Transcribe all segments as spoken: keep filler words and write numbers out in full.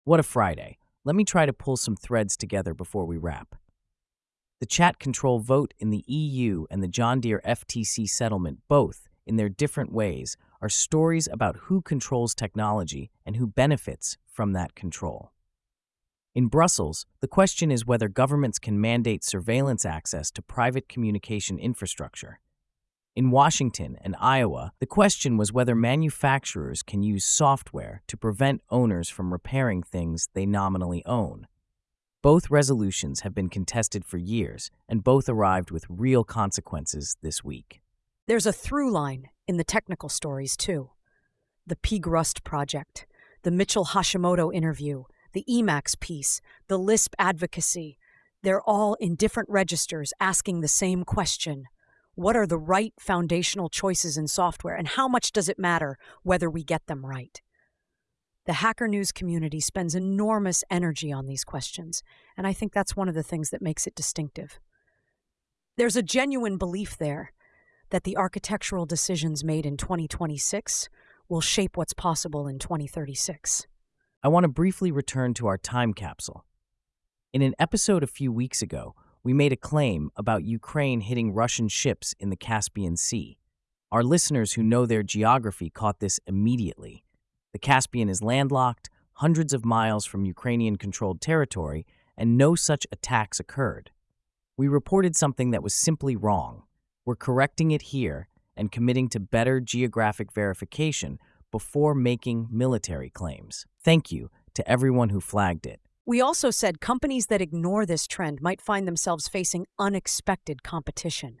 What a Friday. Let me try to pull some threads together before we wrap. The chat control vote in the E U and the John Deere F T C settlement, both, in their different ways, are stories about who controls technology and who benefits from that control. In Brussels, the question is whether governments can mandate surveillance access to private communication infrastructure. In Washington and Iowa, the question was whether manufacturers can use software to prevent owners from repairing things they nominally own. Both resolutions have been contested for years, and both arrived with real consequences this week. There's a through line in the technical stories, too. The Pig Rust project, the Mitchell Hashimoto interview, the Emacs piece, the Lisp advocacy. They're all in different registers asking the same question. What are the right foundational choices in software, and how much does it matter whether we get them right? The Hacker News community spends enormous energy on these questions, and I think that's one of the things that makes it distinctive. There's a genuine belief there that the architectural decisions made in twenty twenty-six will shape what's possible in twenty thirty-six. I want to briefly return to our time capsule. In an episode a few weeks ago, we made a claim about Ukraine hitting Russian ships in the Caspian Sea. Our listeners who know their geography caught this immediately. The Caspian is landlocked, hundreds of miles from Ukrainian-controlled territory, and no such attacks occurred. We reported something that was simply wrong. We're correcting it here and committing to better geographic verification before making military claims. Thank you to everyone who flagged it. We also said companies that ignore this trend might find themselves facing unexpected competition.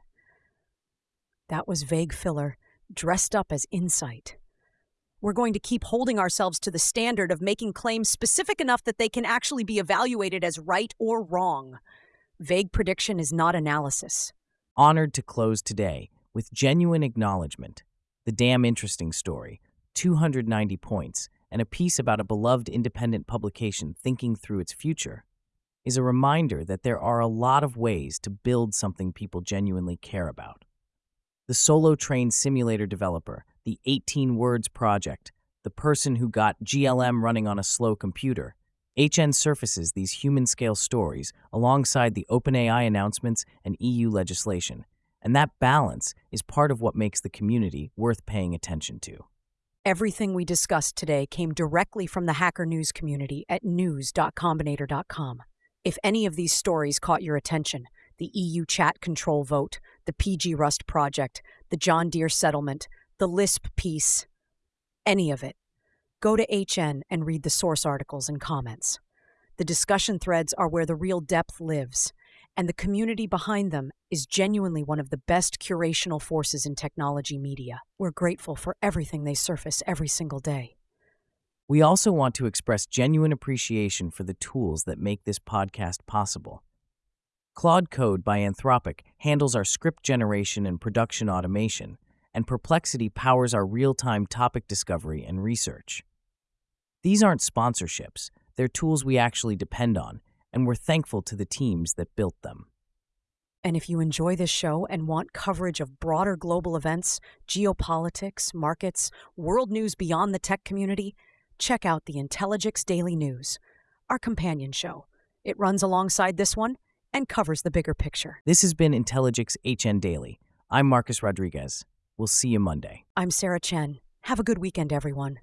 That was vague filler, dressed up as insight. We're going to keep holding ourselves to the standard of making claims specific enough that they can actually be evaluated as right or wrong. Vague prediction is not analysis. Honored to close today with genuine acknowledgement. The damn interesting story, two hundred ninety points, and a piece about a beloved independent publication thinking through its future, is a reminder that there are a lot of ways to build something people genuinely care about. The Solo Train Simulator developer, the eighteen words project, the person who got G L M running on a slow computer. H N surfaces these human-scale stories alongside the OpenAI announcements and E U legislation, and that balance is part of what makes the community worth paying attention to. Everything we discussed today came directly from the Hacker News community at news dot combinator dot com. If any of these stories caught your attention, the E U chat control vote, the P G Rust project, the John Deere settlement, the Lisp piece, any of it, go to H N and read the source articles and comments. The discussion threads are where the real depth lives, and the community behind them is genuinely one of the best curational forces in technology media. We're grateful for everything they surface every single day. We also want to express genuine appreciation for the tools that make this podcast possible. Claude Code by Anthropic handles our script generation and production automation, and Perplexity powers our real-time topic discovery and research. These aren't sponsorships, they're tools we actually depend on, and we're thankful to the teams that built them. And if you enjoy this show and want coverage of broader global events, geopolitics, markets, world news beyond the tech community, check out the Intelligix Daily News, our companion show. It runs alongside this one and covers the bigger picture. This has been Intelligix H N Daily. I'm Marcus Rodriguez. We'll see you Monday. I'm Sarah Chen. Have a good weekend, everyone.